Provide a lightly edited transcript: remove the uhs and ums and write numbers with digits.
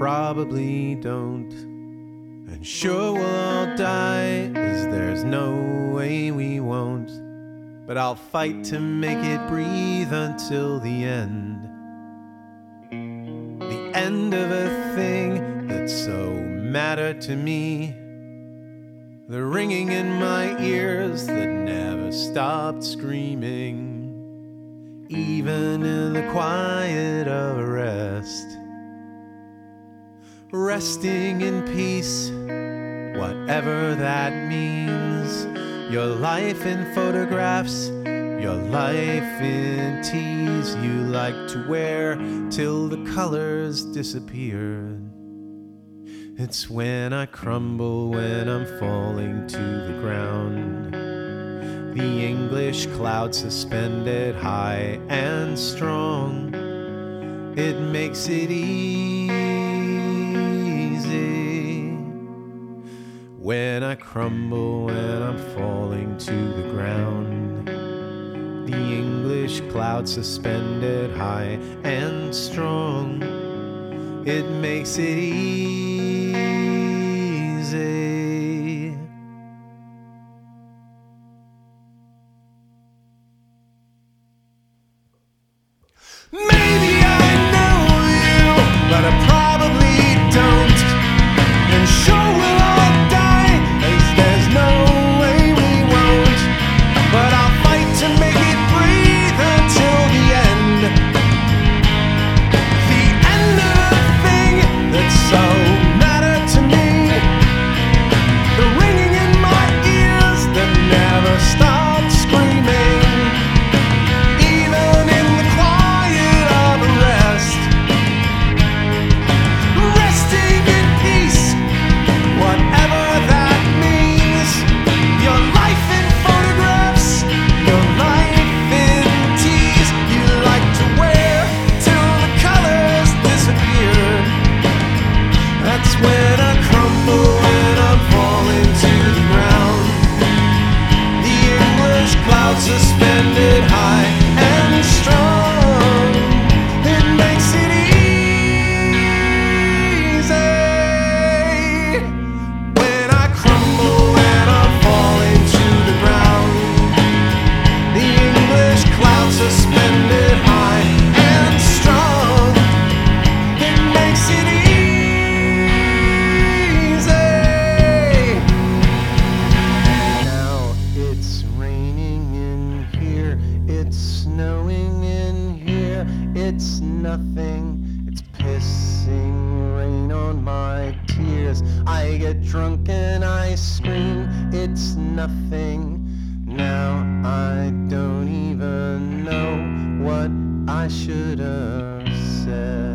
probably don't. And sure we'll all die, 'cause there's no way we won't. But I'll fight to make it breathe until the end. The end of a thing that so mattered to me. The ringing in my ears that never stopped screaming. Even in the quiet of rest. Resting in peace, whatever that means. Your life in photographs, your life in tees you like to wear till the colors disappear. It's when I crumble, when I'm falling to the ground. The English cloud suspended high and strong. It makes it easy. When I crumble, when I'm falling to the ground. The English cloud suspended high and strong. It makes it easy. Maybe I know you, but I probably don't. And sure we'll all die, 'cause there's no way we won't. But I'll fight to make it breathe until the end. The end of a thing that so mattered to me. The ringing in my ears that never stopped screaming. Even in the quiet of rest. Resting in peace, whatever that means. Your life in photographs, your life in tees you like to wear till the colors disappear. That's when I crumble, when I'm falling to the ground. The English cloud suspended high and strong. It makes it easy. When I crumble, when I'm falling to the ground. The English cloud suspended high and strong. It makes it easy. Now it's raining in here, it's snowing in here, it's nothing, it's pissing rain on my tears. I get drunk and I scream, it's nothing. Now I don't even know what I should have said.